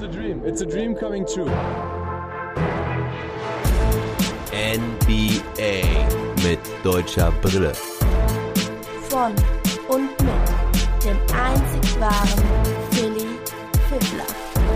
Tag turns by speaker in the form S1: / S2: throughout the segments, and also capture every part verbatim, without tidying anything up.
S1: a dream. It's a dream coming true.
S2: N B A mit deutscher Brille.
S3: Von und mit dem einzig wahren Philly Fiddler.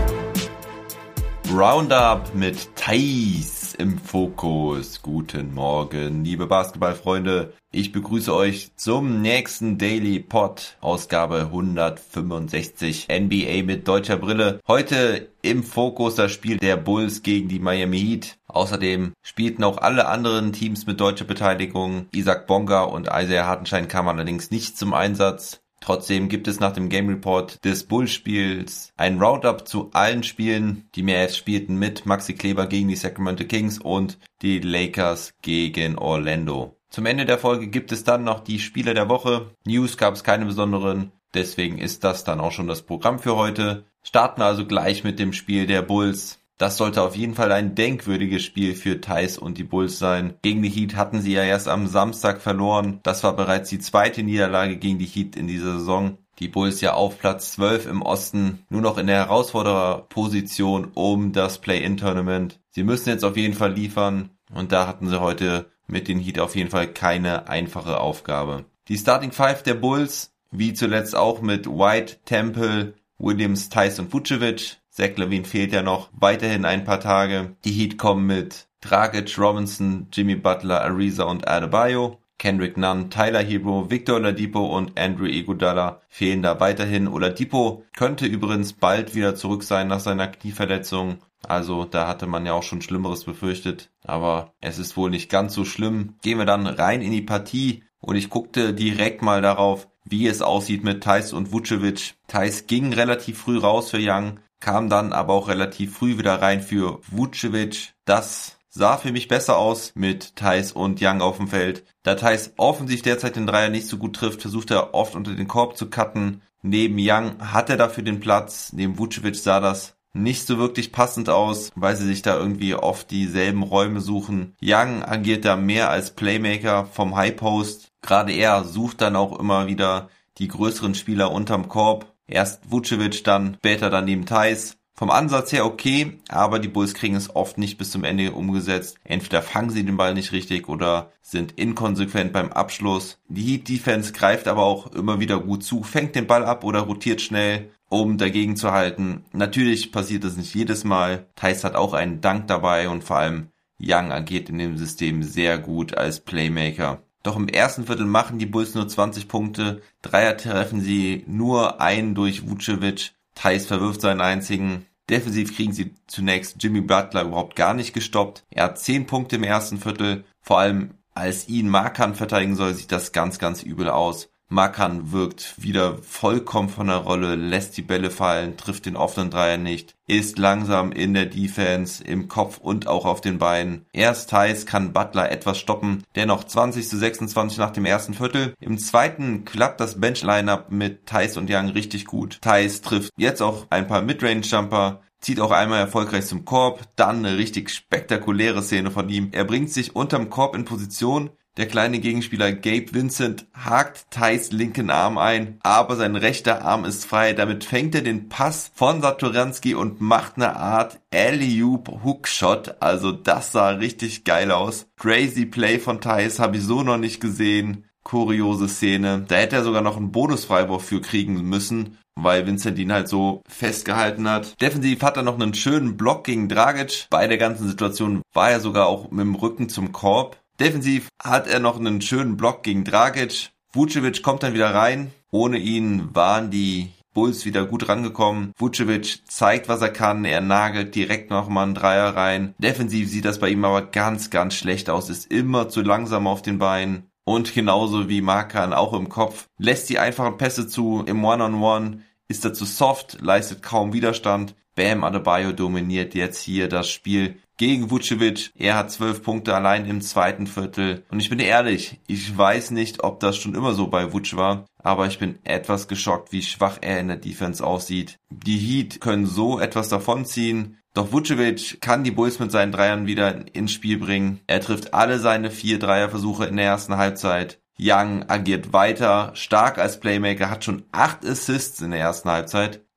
S4: Roundup mit Thais im Fokus. Guten Morgen, liebe Basketballfreunde. Ich begrüße euch zum nächsten Daily Pod, Ausgabe hundertfünfundsechzig, N B A mit deutscher Brille. Heute im Fokus das Spiel der Bulls gegen die Miami Heat. Außerdem spielten auch alle anderen Teams mit deutscher Beteiligung. Isaac Bonga und Isaiah Hartenstein kamen allerdings nicht zum Einsatz. Trotzdem gibt es nach dem Game Report des Bulls-Spiels ein Roundup zu allen Spielen. Die Mavs spielten mit Maxi Kleber gegen die Sacramento Kings und die Lakers gegen Orlando. Zum Ende der Folge gibt es dann noch die Spieler der Woche. News gab es keine besonderen, deswegen ist das dann auch schon das Programm für heute. Starten also gleich mit dem Spiel der Bulls. Das sollte auf jeden Fall ein denkwürdiges Spiel für Thais und die Bulls sein. Gegen die Heat hatten sie ja erst am Samstag verloren. Das war bereits die zweite Niederlage gegen die Heat in dieser Saison. Die Bulls ja auf Platz zwölf im Osten, nur noch in der Herausfordererposition um das Play-In-Tournament. Sie müssen jetzt auf jeden Fall liefern und da hatten sie heute mit den Heat auf jeden Fall keine einfache Aufgabe. Die Starting Five der Bulls, wie zuletzt auch mit White, Temple, Williams, Thais und Vucevic. Zach LaVine fehlt ja noch weiterhin ein paar Tage. Die Heat kommen mit Dragic, Robinson, Jimmy Butler, Ariza und Adebayo. Kendrick Nunn, Tyler Hero, Victor Oladipo und Andrew Iguodala fehlen da weiterhin. Oladipo könnte übrigens bald wieder zurück sein nach seiner Knieverletzung. Also da hatte man ja auch schon Schlimmeres befürchtet. Aber es ist wohl nicht ganz so schlimm. Gehen wir dann rein in die Partie und ich guckte direkt mal darauf, wie es aussieht mit Thais und Vucevic. Thais ging relativ früh raus für Young, kam dann aber auch relativ früh wieder rein für Vucevic. Das sah für mich besser aus mit Thais und Young auf dem Feld. Da Thais offensichtlich derzeit den Dreier nicht so gut trifft, versucht er oft unter den Korb zu cutten. Neben Young hat er dafür den Platz. Neben Vucevic sah das nicht so wirklich passend aus, weil sie sich da irgendwie oft dieselben Räume suchen. Young agiert da mehr als Playmaker vom High Post. Gerade er sucht dann auch immer wieder die größeren Spieler unterm Korb. Erst Vucevic, dann später dann neben Thais. Vom Ansatz her okay, aber die Bulls kriegen es oft nicht bis zum Ende umgesetzt. Entweder fangen sie den Ball nicht richtig oder sind inkonsequent beim Abschluss. Die Heat Defense greift aber auch immer wieder gut zu, fängt den Ball ab oder rotiert schnell, um dagegen zu halten. Natürlich passiert das nicht jedes Mal. Thais hat auch einen Dank dabei und vor allem Young agiert in dem System sehr gut als Playmaker. Doch im ersten Viertel machen die Bulls nur zwanzig Punkte. Dreier treffen sie nur einen durch Vucevic. Thais verwirft seinen einzigen. Defensiv kriegen sie zunächst Jimmy Butler überhaupt gar nicht gestoppt. Er hat zehn Punkte im ersten Viertel. Vor allem als ihn Markan verteidigen soll, sieht das ganz, ganz übel aus. Markan wirkt wieder vollkommen von der Rolle, lässt die Bälle fallen, trifft den offenen Dreier nicht, ist langsam in der Defense, im Kopf und auch auf den Beinen. Erst Thais kann Butler etwas stoppen, dennoch zwanzig zu sechsundzwanzig nach dem ersten Viertel. Im zweiten klappt das Bench-Line-Up mit Thais und Young richtig gut. Thais trifft jetzt auch ein paar Midrange-Jumper, zieht auch einmal erfolgreich zum Korb, dann eine richtig spektakuläre Szene von ihm. Er bringt sich unterm Korb in Position. Der kleine Gegenspieler Gabe Vincent hakt Thais linken Arm ein, aber sein rechter Arm ist frei. Damit fängt er den Pass von Satoranski und macht eine Art Alley-oop Hookshot. Also das sah richtig geil aus. Crazy Play von Thais, habe ich so noch nicht gesehen. Kuriose Szene. Da hätte er sogar noch einen Bonusfreiwurf für kriegen müssen, weil Vincent ihn halt so festgehalten hat. Defensiv hat er noch einen schönen Block gegen Dragic. Bei der ganzen Situation war er sogar auch mit dem Rücken zum Korb. Defensiv hat er noch einen schönen Block gegen Dragic. Vucevic kommt dann wieder rein. Ohne ihn waren die Bulls wieder gut rangekommen. Vucevic zeigt, was er kann. Er nagelt direkt nochmal einen Dreier rein. Defensiv sieht das bei ihm aber ganz, ganz schlecht aus. Ist immer zu langsam auf den Beinen. Und genauso wie Markan auch im Kopf. Lässt die einfachen Pässe zu. Im One-on-One ist er zu soft, leistet kaum Widerstand. Bam Adebayo dominiert jetzt hier das Spiel gegen Vucevic. Er hat zwölf Punkte allein im zweiten Viertel. Und ich bin ehrlich, ich weiß nicht, ob das schon immer so bei Vuce war, aber ich bin etwas geschockt, wie schwach er in der Defense aussieht. Die Heat können so etwas davonziehen. Doch Vucevic kann die Bulls mit seinen Dreiern wieder ins Spiel bringen. Er trifft alle seine vier Dreierversuche in der ersten Halbzeit. Young agiert weiter, stark als Playmaker, hat schon acht Assists in der ersten Halbzeit.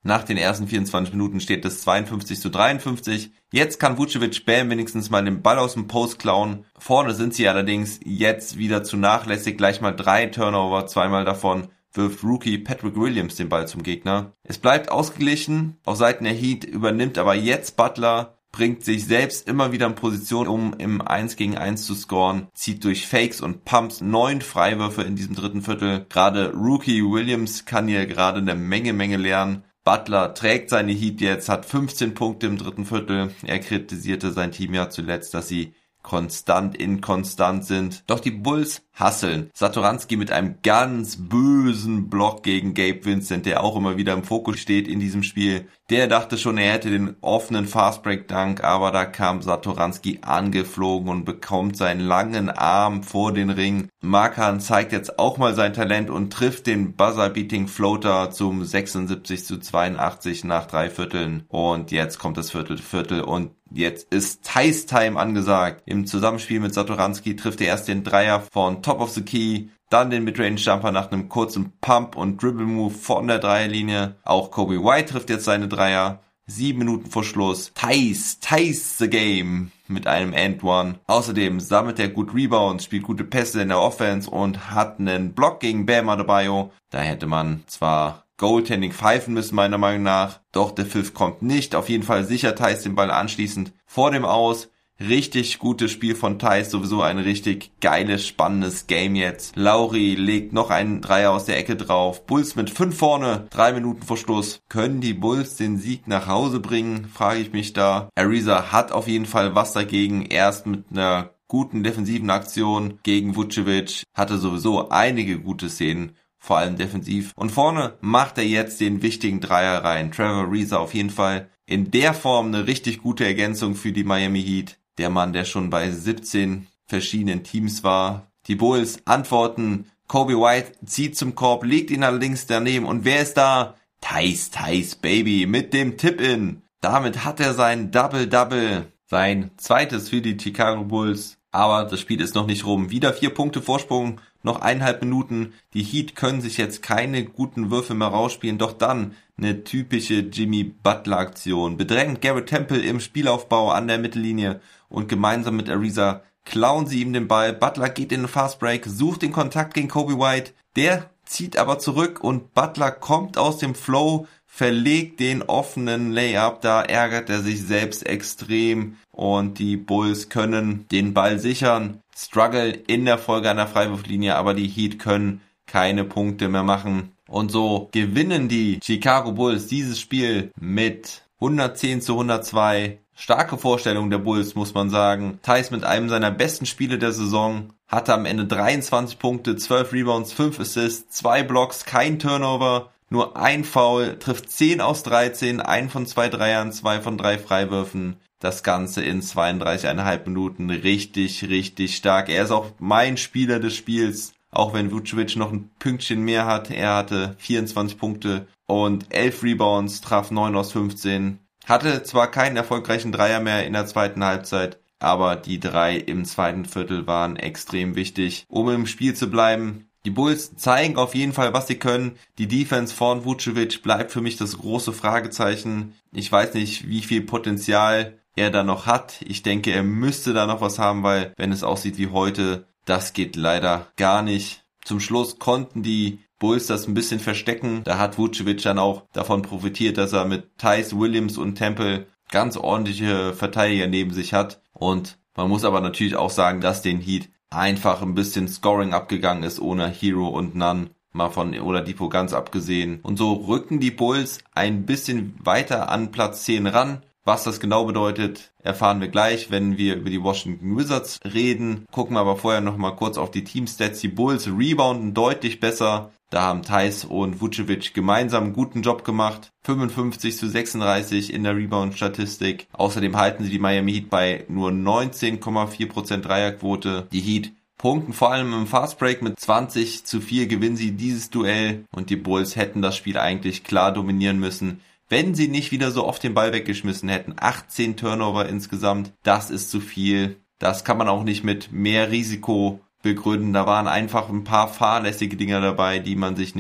S4: Nach den ersten vierundzwanzig Minuten steht es zweiundfünfzig zu dreiundfünfzig. Jetzt kann Vucevic Bam wenigstens mal den Ball aus dem Post klauen. Vorne sind sie allerdings jetzt wieder zu nachlässig. Gleich mal drei Turnover, zweimal davon wirft Rookie Patrick Williams den Ball zum Gegner. Es bleibt ausgeglichen. Auf Seiten der Heat übernimmt aber jetzt Butler, bringt sich selbst immer wieder in Position, um im eins gegen eins zu scoren, zieht durch Fakes und Pumps neun Freiwürfe in diesem dritten Viertel. Gerade Rookie Williams kann hier gerade eine Menge, Menge lernen. Butler trägt seine Heat jetzt, hat fünfzehn Punkte im dritten Viertel. Er kritisierte sein Team ja zuletzt, dass sie konstant inkonstant sind. Doch die Bulls hustlen. Satoranski mit einem ganz bösen Block gegen Gabe Vincent, der auch immer wieder im Fokus steht in diesem Spiel. Der dachte schon, er hätte den offenen Fastbreak-Dunk, aber da kam Satoranski angeflogen und bekommt seinen langen Arm vor den Ring. Markan zeigt jetzt auch mal sein Talent und trifft den Buzzer-Beating Floater zum sechsundsiebzig zu zweiundachtzig nach drei Vierteln. Und jetzt kommt das Viertel, Viertel und jetzt ist Theis Time angesagt. Im Zusammenspiel mit Satoranski trifft er erst den Dreier von Top of the Key, dann den Midrange-Jumper nach einem kurzen Pump- und Dribble-Move von der Dreierlinie. Auch Coby White trifft jetzt seine Dreier. Sieben Minuten vor Schluss. Theis, Theis the Game mit einem And-One. Außerdem sammelt er gut Rebounds, spielt gute Pässe in der Offense und hat einen Block gegen Bam Adebayo. Da hätte man zwar Goaltending pfeifen müssen, meiner Meinung nach. Doch der Pfiff kommt nicht. Auf jeden Fall sichert Theis den Ball anschließend vor dem Aus. Richtig gutes Spiel von Theis, sowieso ein richtig geiles, spannendes Game jetzt. Lauri legt noch einen Dreier aus der Ecke drauf. Bulls mit fünf vorne, drei Minuten vor Schluss. Können die Bulls den Sieg nach Hause bringen, frage ich mich da. Ariza hat auf jeden Fall was dagegen. Erst mit einer guten defensiven Aktion gegen Vucevic, hatte sowieso einige gute Szenen, vor allem defensiv. Und vorne macht er jetzt den wichtigen Dreier rein. Trevor Ariza auf jeden Fall in der Form eine richtig gute Ergänzung für die Miami Heat. Der Mann, der schon bei siebzehn verschiedenen Teams war. Die Bulls antworten. Coby White zieht zum Korb, legt ihn allerdings daneben. Und wer ist da? Theis, Theis, Baby, mit dem Tip-In. Damit hat er sein Double-Double. Sein zweites für die Chicago Bulls. Aber das Spiel ist noch nicht rum. Wieder vier Punkte Vorsprung, noch eineinhalb Minuten. Die Heat können sich jetzt keine guten Würfe mehr rausspielen. Doch dann eine typische Jimmy Butler Aktion. Bedrängt Garrett Temple im Spielaufbau an der Mittellinie. Und gemeinsam mit Ariza klauen sie ihm den Ball. Butler geht in den Fastbreak, sucht den Kontakt gegen Coby White. Der zieht aber zurück und Butler kommt aus dem Flow, verlegt den offenen Layup. Da ärgert er sich selbst extrem und die Bulls können den Ball sichern. Struggle in der Folge an der Freiwurflinie, aber die Heat können keine Punkte mehr machen. Und so gewinnen die Chicago Bulls dieses Spiel mit hundertzehn zu hundertzwei. Starke Vorstellung der Bulls, muss man sagen. Theis mit einem seiner besten Spiele der Saison. Hatte am Ende dreiundzwanzig Punkte, zwölf Rebounds, fünf Assists, zwei Blocks, kein Turnover, nur ein Foul, trifft zehn aus dreizehn, ein von zwei Dreiern, zwei von drei Freiwürfen. Das Ganze in zweiunddreißig Komma fünf Minuten. Richtig, richtig stark. Er ist auch mein Spieler des Spiels. Auch wenn Vucevic noch ein Pünktchen mehr hat. Er hatte vierundzwanzig Punkte und elf Rebounds, traf neun aus fünfzehn. Hatte zwar keinen erfolgreichen Dreier mehr in der zweiten Halbzeit, aber die drei im zweiten Viertel waren extrem wichtig, um im Spiel zu bleiben. Die Bulls zeigen auf jeden Fall, was sie können. Die Defense von Vucevic bleibt für mich das große Fragezeichen. Ich weiß nicht, wie viel Potenzial er da noch hat. Ich denke, er müsste da noch was haben, weil wenn es aussieht wie heute, das geht leider gar nicht. Zum Schluss konnten die Bulls das ein bisschen verstecken. Da hat Vucevic dann auch davon profitiert, dass er mit Theis, Williams und Temple ganz ordentliche Verteidiger neben sich hat. Und man muss aber natürlich auch sagen, dass den Heat einfach ein bisschen Scoring abgegangen ist ohne Hero und Nunn. Mal von Oladipo ganz abgesehen. Und so rücken die Bulls ein bisschen weiter an Platz zehn ran. Was das genau bedeutet, erfahren wir gleich, wenn wir über die Washington Wizards reden. Gucken wir aber vorher nochmal kurz auf die Teamstats. Die Bulls rebounden deutlich besser. Da haben Theis und Vucevic gemeinsam einen guten Job gemacht. fünfundfünfzig zu sechsunddreißig in der Rebound-Statistik. Außerdem halten sie die Miami Heat bei nur neunzehn Komma vier Prozent Dreierquote. Die Heat punkten vor allem im Fastbreak mit zwanzig zu vier gewinnen sie dieses Duell. Und die Bulls hätten das Spiel eigentlich klar dominieren müssen, wenn sie nicht wieder so oft den Ball weggeschmissen hätten. achtzehn Turnover insgesamt, das ist zu viel. Das kann man auch nicht mit mehr Risiko begründen. Da waren einfach ein paar fahrlässige Dinger dabei, die man sich nicht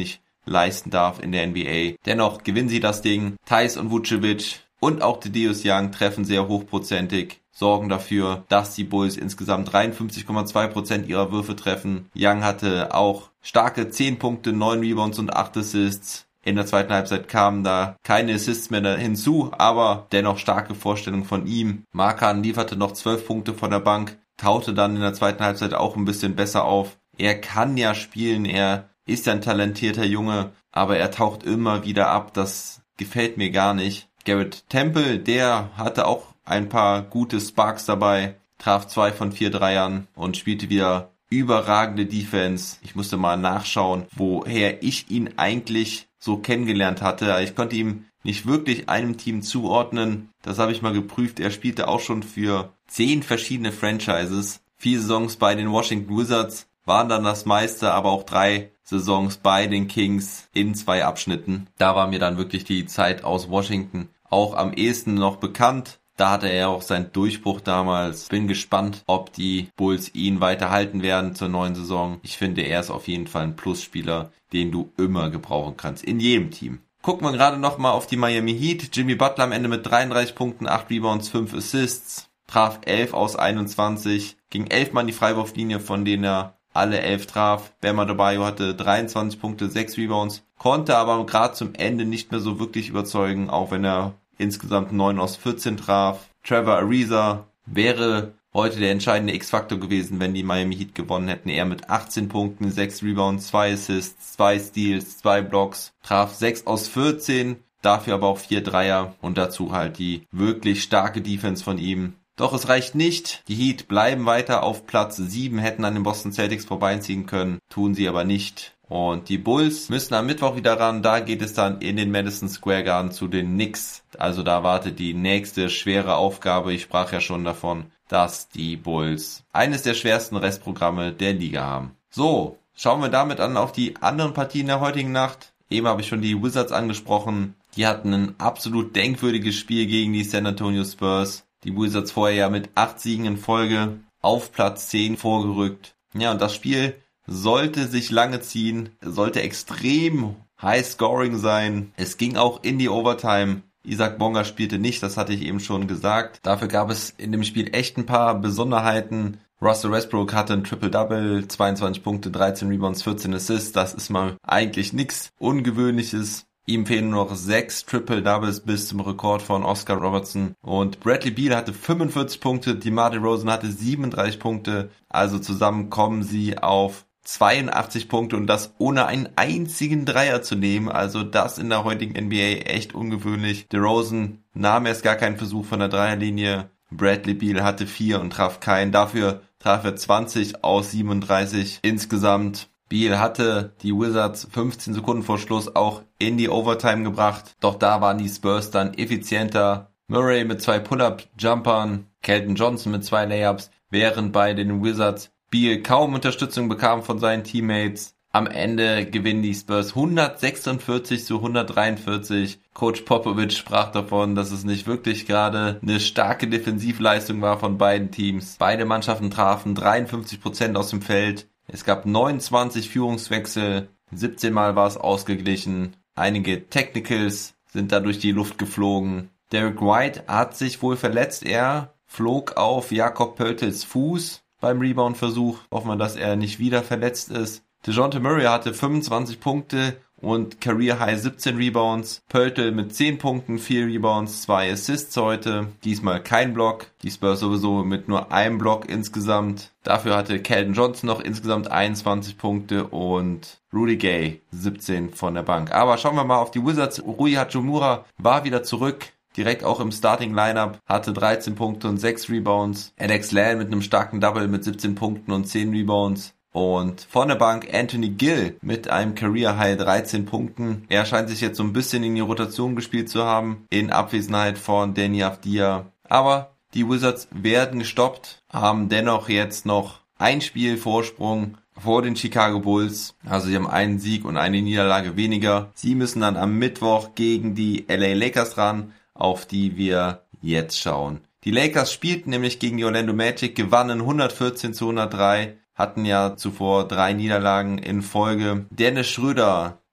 S4: leisten darf in der N B A. Dennoch gewinnen sie das Ding. Theis und Vucevic und auch Thaddeus Young treffen sehr hochprozentig, sorgen dafür, dass die Bulls insgesamt dreiundfünfzig Komma zwei Prozent ihrer Würfe treffen. Young hatte auch starke zehn Punkte, neun Rebounds und acht Assists. In der zweiten Halbzeit kamen da keine Assists mehr hinzu, aber dennoch starke Vorstellung von ihm. Markan lieferte noch zwölf Punkte von der Bank, taute dann in der zweiten Halbzeit auch ein bisschen besser auf. Er kann ja spielen, er ist ja ein talentierter Junge, aber er taucht immer wieder ab, das gefällt mir gar nicht. Garrett Temple, der hatte auch ein paar gute Sparks dabei, traf zwei von vier Dreiern und spielte wieder überragende Defense. Ich musste mal nachschauen, woher ich ihn eigentlich so kennengelernt hatte. Ich konnte ihm nicht wirklich einem Team zuordnen. Das habe ich mal geprüft. Er spielte auch schon für zehn verschiedene Franchises. Vier Saisons bei den Washington Wizards waren dann das meiste, aber auch drei Saisons bei den Kings in zwei Abschnitten. Da war mir dann wirklich die Zeit aus Washington auch am ehesten noch bekannt. Da hatte er auch seinen Durchbruch damals. Bin gespannt, ob die Bulls ihn weiterhalten werden zur neuen Saison. Ich finde, er ist auf jeden Fall ein Plusspieler, den du immer gebrauchen kannst, in jedem Team. Gucken wir gerade nochmal auf die Miami Heat. Jimmy Butler am Ende mit dreiunddreißig Punkten, acht Rebounds, fünf Assists, traf elf aus einundzwanzig, ging elf Mal in die Freiwurflinie, von denen er alle elf traf. Bam Adebayo hatte dreiundzwanzig Punkte, sechs Rebounds, konnte aber gerade zum Ende nicht mehr so wirklich überzeugen, auch wenn er insgesamt neun aus vierzehn traf. Trevor Ariza wäre heute der entscheidende X-Faktor gewesen, wenn die Miami Heat gewonnen hätten. Er mit achtzehn Punkten, sechs Rebounds, zwei Assists, zwei Steals, zwei Blocks, traf sechs aus vierzehn, dafür aber auch vier Dreier und dazu halt die wirklich starke Defense von ihm. Doch es reicht nicht. Die Heat bleiben weiter auf Platz sieben, hätten an den Boston Celtics vorbeiziehen können, tun sie aber nicht. Und die Bulls müssen am Mittwoch wieder ran, da geht es dann in den Madison Square Garden zu den Knicks. Also da wartet die nächste schwere Aufgabe. Ich sprach ja schon davon, dass die Bulls eines der schwersten Restprogramme der Liga haben. So, schauen wir damit an auf die anderen Partien der heutigen Nacht. Eben habe ich schon die Wizards angesprochen. Die hatten ein absolut denkwürdiges Spiel gegen die San Antonio Spurs. Die Wizards vorher ja mit acht Siegen in Folge auf Platz zehn vorgerückt. Ja, und das Spiel sollte sich lange ziehen, sollte extrem high scoring sein. Es ging auch in die Overtime. Isaac Bonga spielte nicht, das hatte ich eben schon gesagt. Dafür gab es in dem Spiel echt ein paar Besonderheiten. Russell Westbrook hatte ein Triple-Double, zweiundzwanzig Punkte, dreizehn Rebounds, vierzehn Assists. Das ist mal eigentlich nichts Ungewöhnliches. Ihm fehlen nur noch sechs Triple-Doubles bis zum Rekord von Oscar Robertson. Und Bradley Beal hatte fünfundvierzig Punkte, DeMar DeRozan hatte siebenunddreißig Punkte. Also zusammen kommen sie auf zweiundachtzig Punkte und das ohne einen einzigen Dreier zu nehmen. Also das in der heutigen N B A echt ungewöhnlich. DeRozan nahm erst gar keinen Versuch von der Dreierlinie. Bradley Beal hatte vier und traf keinen. Dafür traf er zwanzig aus siebenunddreißig insgesamt. Beal hatte die Wizards fünfzehn Sekunden vor Schluss auch in die Overtime gebracht. Doch da waren die Spurs dann effizienter. Murray mit zwei Pull-Up-Jumpern, Keldon Johnson mit zwei Layups, während bei den Wizards Beal kaum Unterstützung bekam von seinen Teammates. Am Ende gewinnen die Spurs hundertsechsundvierzig zu hundertdreiundvierzig. Coach Popovich sprach davon, dass es nicht wirklich gerade eine starke Defensivleistung war von beiden Teams. Beide Mannschaften trafen dreiundfünfzig Prozent aus dem Feld. Es gab neunundzwanzig Führungswechsel, siebzehn Mal war es ausgeglichen. Einige Technicals sind da durch die Luft geflogen. Derek White hat sich wohl verletzt. Er flog auf Jakob Poeltls Fuß beim Rebound-Versuch. Hoffen wir, dass er nicht wieder verletzt ist. DeJounte Murray hatte fünfundzwanzig Punkte und Career High siebzehn Rebounds. Poeltl mit zehn Punkten, vier Rebounds, zwei Assists heute. Diesmal kein Block. Die Spurs sowieso mit nur einem Block insgesamt. Dafür hatte Keldon Johnson noch insgesamt einundzwanzig Punkte und Rudy Gay siebzehn von der Bank. Aber schauen wir mal auf die Wizards. Rui Hachimura war wieder zurück. Direkt auch im Starting-Lineup, hatte dreizehn Punkte und sechs Rebounds. Alex Len mit einem starken Double mit siebzehn Punkten und zehn Rebounds. Und von der Bank Anthony Gill mit einem Career-High dreizehn Punkten. Er scheint sich jetzt so ein bisschen in die Rotation gespielt zu haben, in Abwesenheit von Deni Avdija. Aber die Wizards werden gestoppt, haben dennoch jetzt noch ein Spiel Vorsprung vor den Chicago Bulls. Also sie haben einen Sieg und eine Niederlage weniger. Sie müssen dann am Mittwoch gegen die L A Lakers ran, auf die wir jetzt schauen. Die Lakers spielten nämlich gegen die Orlando Magic, gewannen hundertvierzehn zu hundertdrei, hatten ja zuvor drei Niederlagen in Folge. Dennis Schröder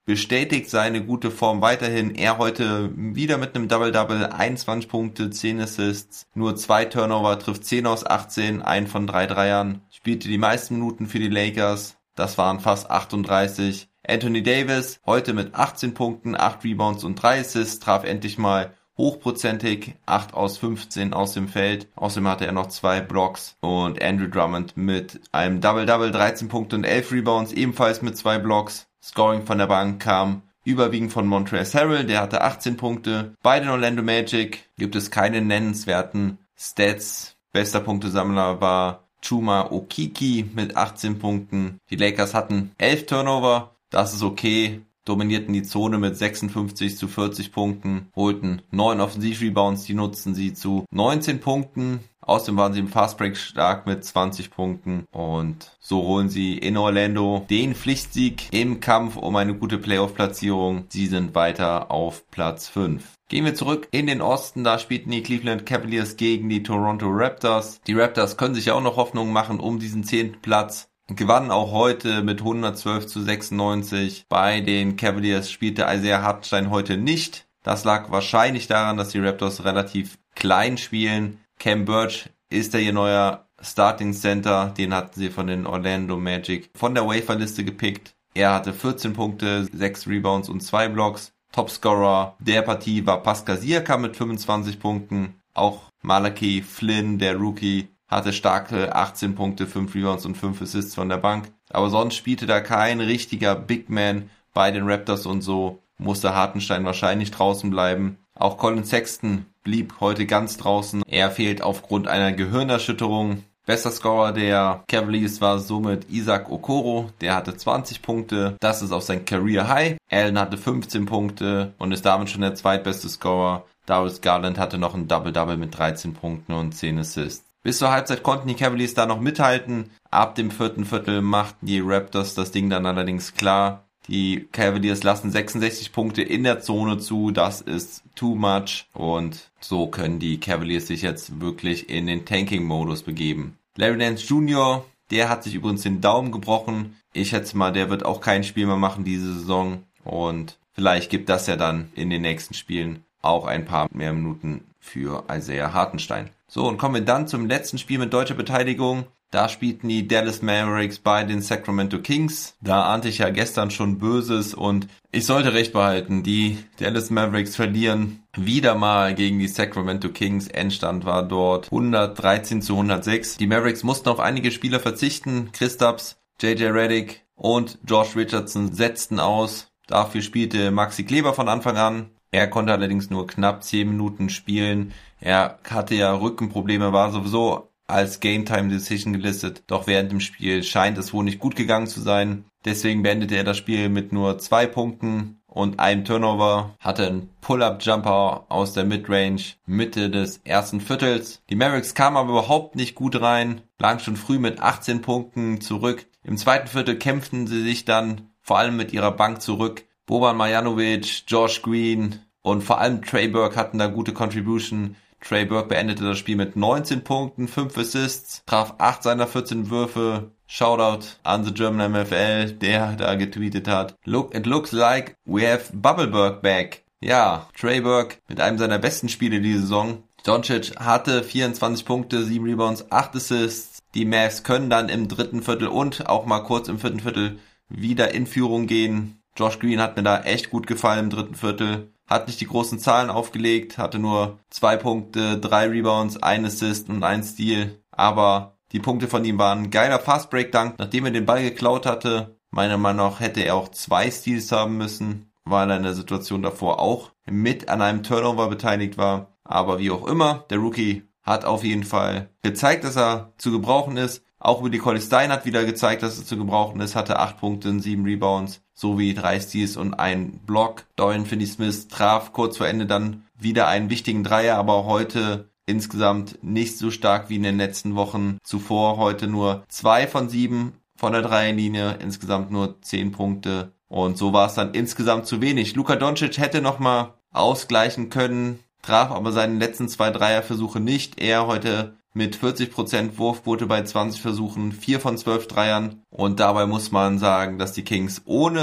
S4: bestätigt seine gute Form weiterhin. Er heute wieder mit einem Double-Double, einundzwanzig Punkte, zehn Assists, nur zwei Turnover, trifft zehn aus achtzehn, einen von drei Dreiern, spielte die meisten Minuten für die Lakers, das waren fast achtunddreißig. Anthony Davis heute mit achtzehn Punkten, acht Rebounds und drei Assists, traf endlich mal hochprozentig, acht aus fünfzehn aus dem Feld. Außerdem hatte er noch zwei Blocks. Und Andrew Drummond mit einem Double-Double, dreizehn Punkte und elf Rebounds, ebenfalls mit zwei Blocks. Scoring von der Bank kam überwiegend von Montrezl Harrell, der hatte achtzehn Punkte. Bei den Orlando Magic gibt es keine nennenswerten Stats. Bester Punktesammler war Chuma Okeke mit achtzehn Punkten. Die Lakers hatten elf Turnover, das ist okay. Dominierten die Zone mit sechsundfünfzig zu vierzig Punkten, holten neun Offensiv-Rebounds, die nutzten sie zu neunzehn Punkten. Außerdem waren sie im Fastbreak stark mit zwanzig Punkten und so holen sie in Orlando den Pflichtsieg im Kampf um eine gute Playoff-Platzierung. Sie sind weiter auf Platz fünf. Gehen wir zurück in den Osten, da spielten die Cleveland Cavaliers gegen die Toronto Raptors. Die Raptors können sich auch noch Hoffnung machen um diesen zehnten Platz. Gewannen auch heute mit hundertzwölf zu sechsundneunzig. Bei den Cavaliers spielte Isaiah Hartenstein heute nicht. Das lag wahrscheinlich daran, dass die Raptors relativ klein spielen. Cam Birch ist der ihr neuer Starting Center. Den hatten sie von den Orlando Magic von der Waferliste gepickt. Er hatte vierzehn Punkte, sechs Rebounds und zwei Blocks. Topscorer der Partie war Pascal Siakam mit fünfundzwanzig Punkten. Auch Malachi Flynn, der Rookie, hatte starke achtzehn Punkte, fünf Rebounds und fünf Assists von der Bank. Aber sonst spielte da kein richtiger Big Man bei den Raptors und so musste Hartenstein wahrscheinlich draußen bleiben. Auch Colin Sexton blieb heute ganz draußen. Er fehlt aufgrund einer Gehirnerschütterung. Bester Scorer der Cavaliers war somit Isaac Okoro. Der hatte zwanzig Punkte. Das ist auch sein Career High. Allen hatte fünfzehn Punkte und ist damit schon der zweitbeste Scorer. Darius Garland hatte noch ein Double-Double mit dreizehn Punkten und zehn Assists. Bis zur Halbzeit konnten die Cavaliers da noch mithalten. Ab dem vierten Viertel machten die Raptors das Ding dann allerdings klar. Die Cavaliers lassen sechsundsechzig Punkte in der Zone zu. Das ist too much. Und so können die Cavaliers sich jetzt wirklich in den Tanking-Modus begeben. Larry Nance Junior, der hat sich übrigens den Daumen gebrochen. Ich schätze mal, der wird auch kein Spiel mehr machen diese Saison. Und vielleicht gibt das ja dann in den nächsten Spielen auch ein paar mehr Minuten für Isaiah Hartenstein. So, und kommen wir dann zum letzten Spiel mit deutscher Beteiligung. Da spielten die Dallas Mavericks bei den Sacramento Kings. Da ahnte ich ja gestern schon Böses und ich sollte recht behalten. Die Dallas Mavericks verlieren wieder mal gegen die Sacramento Kings. Endstand war dort hundertdreizehn zu hundertsechs. Die Mavericks mussten auf einige Spieler verzichten. Kristaps, J J Redick und Josh Richardson setzten aus. Dafür spielte Maxi Kleber von Anfang an. Er konnte allerdings nur knapp zehn Minuten spielen. Er hatte ja Rückenprobleme, war sowieso als Game-Time-Decision gelistet. Doch während dem Spiel scheint es wohl nicht gut gegangen zu sein. Deswegen beendete er das Spiel mit nur zwei Punkten und einem Turnover. Hatte einen Pull-Up-Jumper aus der Midrange Mitte des ersten Viertels. Die Mavericks kamen aber überhaupt nicht gut rein. Lagen schon früh mit achtzehn Punkten zurück. Im zweiten Viertel kämpften sie sich dann vor allem mit ihrer Bank zurück. Boban Marjanovic, Josh Green und vor allem Trey Burke hatten da gute Contribution. Trey Burke beendete das Spiel mit neunzehn Punkten, fünf Assists, traf acht seiner vierzehn Würfe. Shoutout an the German M F L, der da getweetet hat. Look, it looks like we have Bubble Burke back. Ja, Trey Burke mit einem seiner besten Spiele diese Saison. Doncic hatte vierundzwanzig Punkte, sieben Rebounds, acht Assists. Die Mavs können dann im dritten Viertel und auch mal kurz im vierten Viertel wieder in Führung gehen. Josh Green hat mir da echt gut gefallen im dritten Viertel. Hat nicht die großen Zahlen aufgelegt, hatte nur zwei Punkte, drei Rebounds, ein Assist und ein Steal. Aber die Punkte von ihm waren ein geiler Fast-Break-Dunk, nachdem er den Ball geklaut hatte. Meiner Meinung nach hätte er auch zwei Steals haben müssen, weil er in der Situation davor auch mit an einem Turnover beteiligt war. Aber wie auch immer, der Rookie hat auf jeden Fall gezeigt, dass er zu gebrauchen ist. Auch Willie Cauley-Stein hat wieder gezeigt, dass er zu gebrauchen ist, hatte acht Punkte, sieben Rebounds, sowie drei Steals und ein Block. Dorian Finney-Smith traf kurz vor Ende dann wieder einen wichtigen Dreier, aber heute insgesamt nicht so stark wie in den letzten Wochen zuvor. Heute nur zwei von sieben von der Dreierlinie, insgesamt nur zehn Punkte. Und so war es dann insgesamt zu wenig. Luka Doncic hätte nochmal ausgleichen können, traf aber seine letzten zwei Dreierversuche nicht. Er heute mit vierzig Prozent Wurfquote bei zwanzig Versuchen, vier von zwölf Dreiern. Und dabei muss man sagen, dass die Kings ohne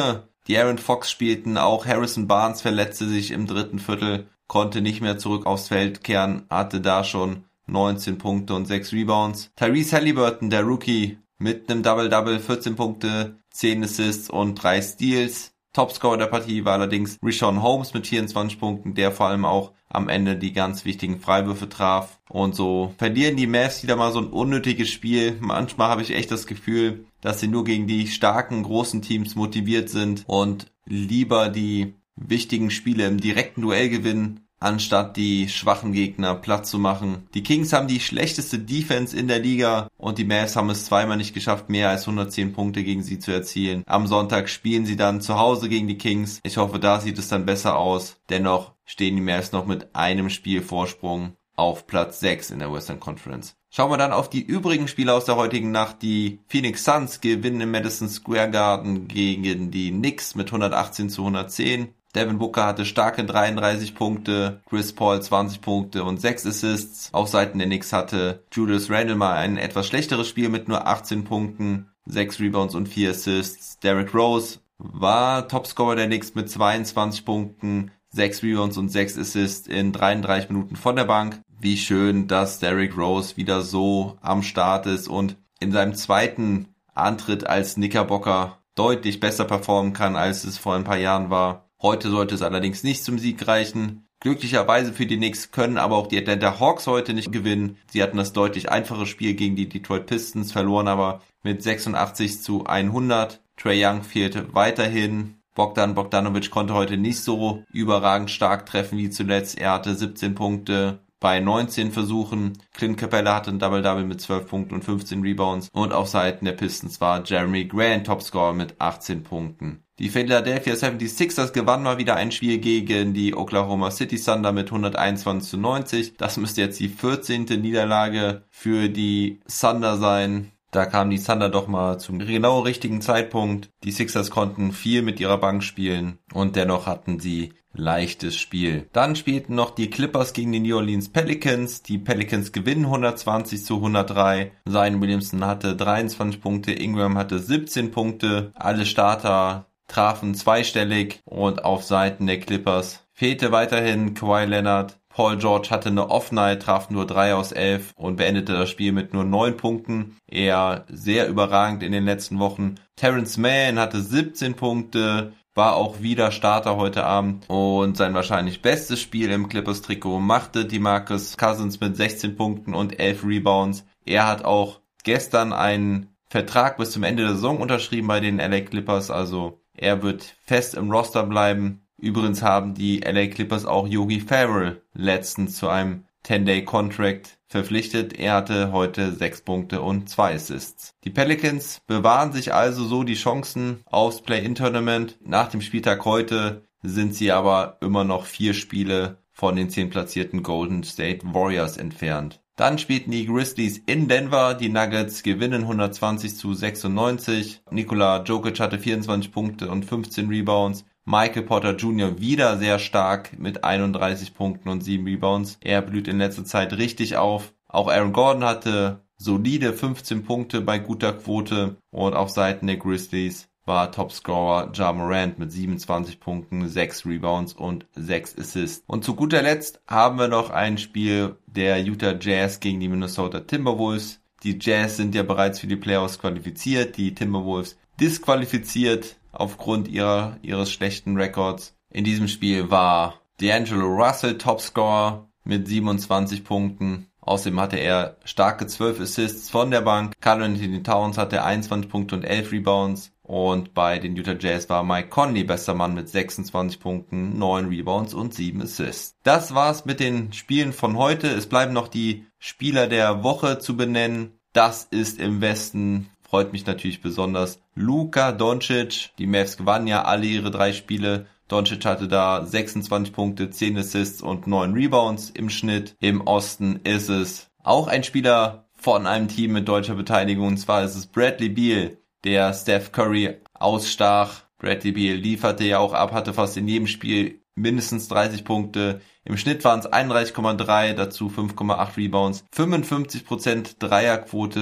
S4: De'Aaron Fox spielten, auch Harrison Barnes verletzte sich im dritten Viertel, konnte nicht mehr zurück aufs Feld kehren, hatte da schon neunzehn Punkte und sechs Rebounds. Tyrese Haliburton, der Rookie, mit einem Double-Double, vierzehn Punkte, zehn Assists und drei Steals. Topscorer der Partie war allerdings Richaun Holmes mit vierundzwanzig Punkten, der vor allem auch am Ende die ganz wichtigen Freiwürfe traf. Und so verlieren die Mavs wieder mal so ein unnötiges Spiel. Manchmal habe ich echt das Gefühl, dass sie nur gegen die starken, großen Teams motiviert sind und lieber die wichtigen Spiele im direkten Duell gewinnen, anstatt die schwachen Gegner platt zu machen. Die Kings haben die schlechteste Defense in der Liga und die Mavs haben es zweimal nicht geschafft, mehr als hundertzehn Punkte gegen sie zu erzielen. Am Sonntag spielen sie dann zu Hause gegen die Kings. Ich hoffe, da sieht es dann besser aus. Dennoch stehen die Mavs noch mit einem Spiel Vorsprung auf Platz sechs in der Western Conference. Schauen wir dann auf die übrigen Spiele aus der heutigen Nacht. Die Phoenix Suns gewinnen im Madison Square Garden gegen die Knicks mit hundertachtzehn zu hundertzehn. Devin Booker hatte starke dreiunddreißig Punkte, Chris Paul zwanzig Punkte und sechs Assists. Auf Seiten der Knicks hatte Julius Randle mal ein etwas schlechteres Spiel mit nur achtzehn Punkten, sechs Rebounds und vier Assists. Derrick Rose war Topscorer der Knicks mit zweiundzwanzig Punkten, sechs Rebounds und sechs Assists in dreiunddreißig Minuten von der Bank. Wie schön, dass Derrick Rose wieder so am Start ist und in seinem zweiten Antritt als Knickerbocker deutlich besser performen kann, als es vor ein paar Jahren war. Heute sollte es allerdings nicht zum Sieg reichen. Glücklicherweise für die Knicks können aber auch die Atlanta Hawks heute nicht gewinnen. Sie hatten das deutlich einfache Spiel gegen die Detroit Pistons, verloren aber mit sechsundachtzig zu hundert. Trae Young fehlte weiterhin. Bogdan Bogdanovic konnte heute nicht so überragend stark treffen wie zuletzt. Er hatte siebzehn Punkte bei neunzehn Versuchen. Clint Capella hatte ein Double-Double mit zwölf Punkten und fünfzehn Rebounds. Und auf Seiten der Pistons war Jeremy Grant Topscorer mit achtzehn Punkten. Die Philadelphia seventy-sixers gewannen mal wieder ein Spiel gegen die Oklahoma City Thunder mit hunderteinundzwanzig zu neunzig. Das müsste jetzt die vierzehnte Niederlage für die Thunder sein. Da kamen die Thunder doch mal zum genau richtigen Zeitpunkt. Die Sixers konnten viel mit ihrer Bank spielen und dennoch hatten sie leichtes Spiel. Dann spielten noch die Clippers gegen die New Orleans Pelicans. Die Pelicans gewinnen hundertzwanzig zu hundertdrei. Zion Williamson hatte dreiundzwanzig Punkte, Ingram hatte siebzehn Punkte. Alle Starter trafen zweistellig und auf Seiten der Clippers fehlte weiterhin Kawhi Leonard. Paul George hatte eine Off-Night, traf nur drei aus elf und beendete das Spiel mit nur neun Punkten. Eher sehr überragend in den letzten Wochen. Terrence Mann hatte siebzehn Punkte, war auch wieder Starter heute Abend und sein wahrscheinlich bestes Spiel im Clippers-Trikot machte DeMarcus Cousins mit sechzehn Punkten und elf Rebounds. Er hat auch gestern einen Vertrag bis zum Ende der Saison unterschrieben bei den L A Clippers, also er wird fest im Roster bleiben. Übrigens haben die L A Clippers auch Yogi Ferrell letztens zu einem ten-Day-Contract verpflichtet. Er hatte heute sechs Punkte und zwei Assists. Die Pelicans bewahren sich also so die Chancen aufs Play-In-Tournament. Nach dem Spieltag heute sind sie aber immer noch vier Spiele von den zehn platzierten Golden State Warriors entfernt. Dann spielten die Grizzlies in Denver. Die Nuggets gewinnen hundertzwanzig zu sechsundneunzig. Nikola Jokic hatte vierundzwanzig Punkte und fünfzehn Rebounds. Michael Porter Junior wieder sehr stark mit einunddreißig Punkten und sieben Rebounds. Er blüht in letzter Zeit richtig auf. Auch Aaron Gordon hatte solide fünfzehn Punkte bei guter Quote. Und auf Seiten der Grizzlies war Topscorer Ja Morant mit siebenundzwanzig Punkten, sechs Rebounds und sechs Assists. Und zu guter Letzt haben wir noch ein Spiel der Utah Jazz gegen die Minnesota Timberwolves. Die Jazz sind ja bereits für die Playoffs qualifiziert, die Timberwolves disqualifiziert aufgrund ihrer ihres schlechten Records. In diesem Spiel war D'Angelo Russell Topscorer mit siebenundzwanzig Punkten. Außerdem hatte er starke zwölf Assists von der Bank. Karl Anthony Towns hatte einundzwanzig Punkte und elf Rebounds. Und bei den Utah Jazz war Mike Conley bester Mann mit sechsundzwanzig Punkten, neun Rebounds und sieben Assists. Das war's mit den Spielen von heute. Es bleiben noch die Spieler der Woche zu benennen. Das ist im Westen, freut mich natürlich besonders, Luka Doncic. Die Mavs gewannen ja alle ihre drei Spiele. Doncic hatte da sechsundzwanzig Punkte, zehn Assists und neun Rebounds im Schnitt. Im Osten ist es auch ein Spieler von einem Team mit deutscher Beteiligung, und zwar ist es Bradley Beal, der Steph Curry ausstach. Bradley Beal lieferte ja auch ab, hatte fast in jedem Spiel mindestens dreißig Punkte. Im Schnitt waren es einunddreißig Komma drei, dazu fünf Komma acht Rebounds, fünfundfünfzig Prozent Dreierquote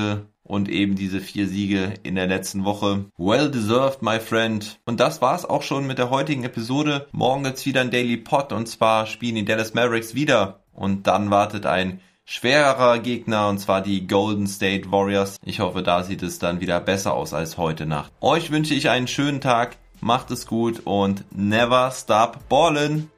S4: und eben diese vier Siege in der letzten Woche. Well deserved, my friend. Und das war's auch schon mit der heutigen Episode. Morgen gibt's wieder ein Daily Pod und zwar spielen die Dallas Mavericks wieder. Und dann wartet ein schwererer Gegner und zwar die Golden State Warriors. Ich hoffe, da sieht es dann wieder besser aus als heute Nacht. Euch wünsche ich einen schönen Tag. Macht es gut und never stop ballin'.